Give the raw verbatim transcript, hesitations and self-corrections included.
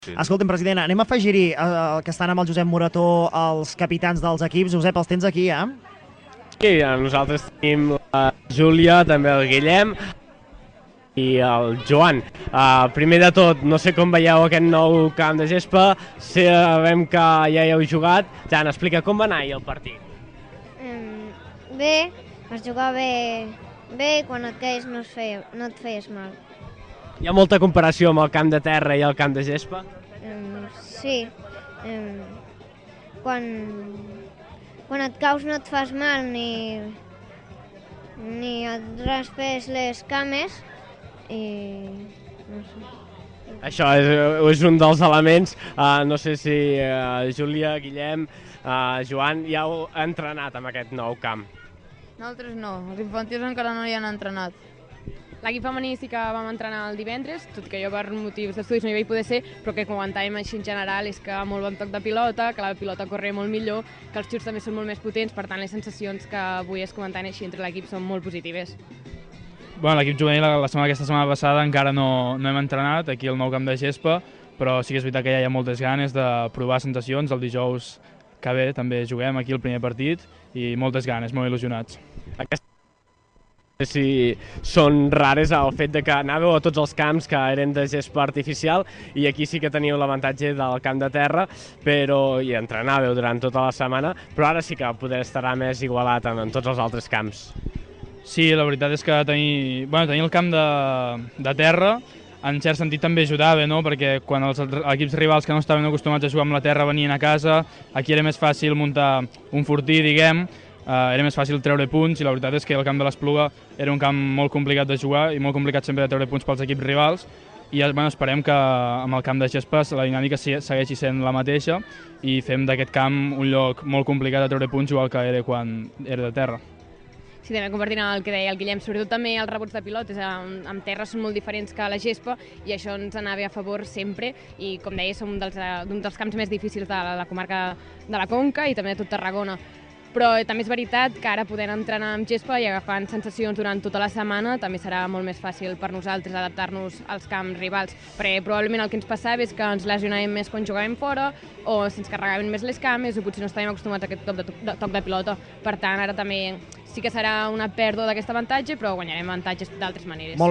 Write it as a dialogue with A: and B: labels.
A: Sí.
B: Escolta'm, president, anem a afegir-hi eh, que estan amb el Josep Morató els capitans dels equips. Josep, els tens aquí, eh?
C: Sí, nosaltres tenim la Júlia, també el Guillem i el Joan. Uh, primer de tot, no sé com veieu aquest nou camp de gespa, sabem que ja hi heu jugat. Jan, explica com va anar ahir el partit.
D: Mm, bé, vas jugar bé, bé i quan et queies no, es feia, no et feies mal.
C: Hi ha molta comparació amb el camp de terra i el camp de gespa?
D: Mm, sí, mm, quan, quan et caus no et fas mal ni, ni et raspes les cames i no sé.
C: Això és, és un dels elements. Uh, no sé si uh, Júlia, Guillem, uh, Joan, ja heu entrenat amb aquest nou camp.
E: Nosaltres no, els infantils encara no hi han entrenat.
F: L'equip femení sí que vam entrenar el divendres, tot i que jo per motius d'estudis no hi vaig poder ser, però que comentàvem així en general és que molt bon toc de pilota, que la pilota corre molt millor, que els xuts també són molt més potents, per tant les sensacions que avui es comentaven així entre l'equip són molt positives.
G: Bueno, l'equip juvenil la, la setmana, aquesta setmana passada encara no, no hem entrenat aquí al nou camp de gespa, però sí que és veritat que ja hi ha moltes ganes de provar sensacions. El dijous que ve també juguem aquí el primer partit i moltes ganes, molt il·lusionats.
C: Aquesta si són rares el fet de que anàveu a tots els camps que eren de gespa artificial i aquí sí que teniu l'avantatge del camp de terra, però hi entrenàveu durant tota la setmana, però ara sí que poder estarà més igualat en, en tots els altres camps.
G: Sí, la veritat és que tenir, bueno, tenir el camp de, de terra en cert sentit també ajudava, no? Perquè quan els equips rivals que no estaven acostumats a jugar amb la terra venien a casa, aquí era més fàcil muntar un fortí, diguem, Uh, era més fàcil treure punts i la veritat és que el camp de l'Espluga era un camp molt complicat de jugar i molt complicat sempre de treure punts pels equips rivals i bueno, esperem que amb el camp de gespa la dinàmica segueixi sent la mateixa i fem d'aquest camp un lloc molt complicat de treure punts igual que era quan era de terra.
F: Sí, també compartint el que deia el Guillem, sobretot també els rebots de pilotes amb, amb terra són molt diferents que la gespa i això ens anava a favor sempre i com deia som d'un dels, dels camps més difícils de la, la comarca de la Conca i també de tot Tarragona. Però també és veritat que ara podent entrenar amb gespa i agafant sensacions durant tota la setmana també serà molt més fàcil per nosaltres adaptar-nos als camps rivals, perquè probablement el que ens passava és que ens lesionàvem més quan jugàvem fora o se'ns carregaven més les cames o potser no estàvem acostumats a aquest toc de, de, toc de pilota. Per tant, ara també sí que serà una pèrdua d'aquest avantatge, però guanyarem avantatges d'altres maneres.